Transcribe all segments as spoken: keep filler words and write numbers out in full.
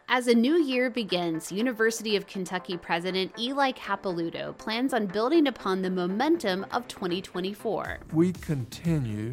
As a new year begins, University of Kentucky President Eli Capilouto plans on building upon the momentum of twenty twenty-four. We continue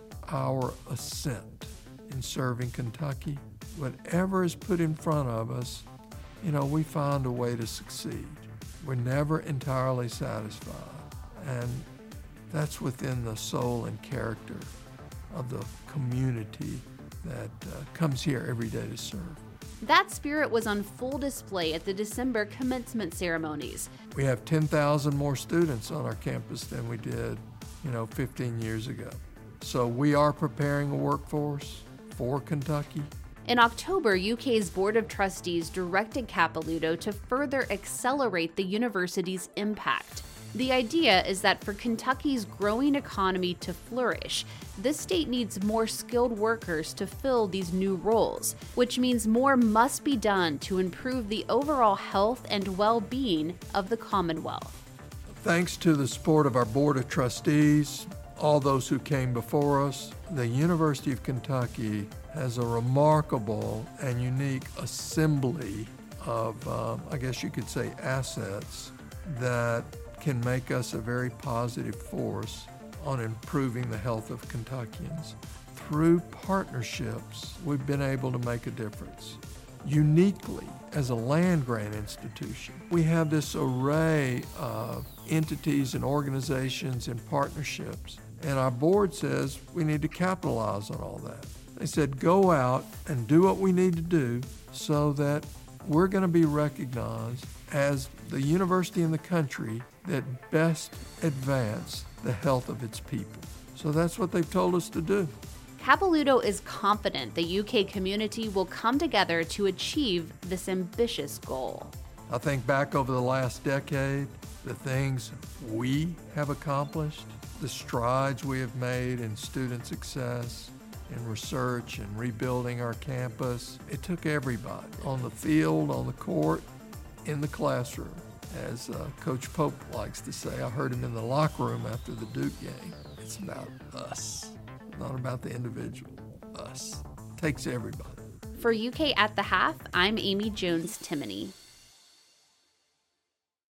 our ascent in serving Kentucky. Whatever is put in front of us, you know, we find a way to succeed. We're never entirely satisfied. And that's within the soul and character of the community that uh, comes here every day to serve. That spirit was on full display at the December commencement ceremonies. We have ten thousand more students on our campus than we did, you know, fifteen years ago. So we are preparing a workforce for Kentucky. In October, U K's Board of Trustees directed Capilouto to further accelerate the university's impact. The idea is that for Kentucky's growing economy to flourish, this state needs more skilled workers to fill these new roles, which means more must be done to improve the overall health and well-being of the Commonwealth. Thanks to the support of our Board of Trustees, all those who came before us, the University of Kentucky has a remarkable and unique assembly of, um, I guess you could say, assets that can make us a very positive force on improving the health of Kentuckians. Through partnerships, we've been able to make a difference. Uniquely, as a land-grant institution, we have this array of entities and organizations and partnerships, and our board says we need to capitalize on all that. They said, go out and do what we need to do so that we're going to be recognized as the university in the country that best advance the health of its people. So that's what they've told us to do. Capilouto is confident the U K community will come together to achieve this ambitious goal. I think back over the last decade, the things we have accomplished, the strides we have made in student success, in research and rebuilding our campus. It took everybody on the field, on the court, in the classroom. As uh, Coach Pope likes to say, I heard him in the locker room after the Duke game. It's about us, not about the individual. Us. Takes everybody. For U K at the Half, I'm Amy Jones-Timoney.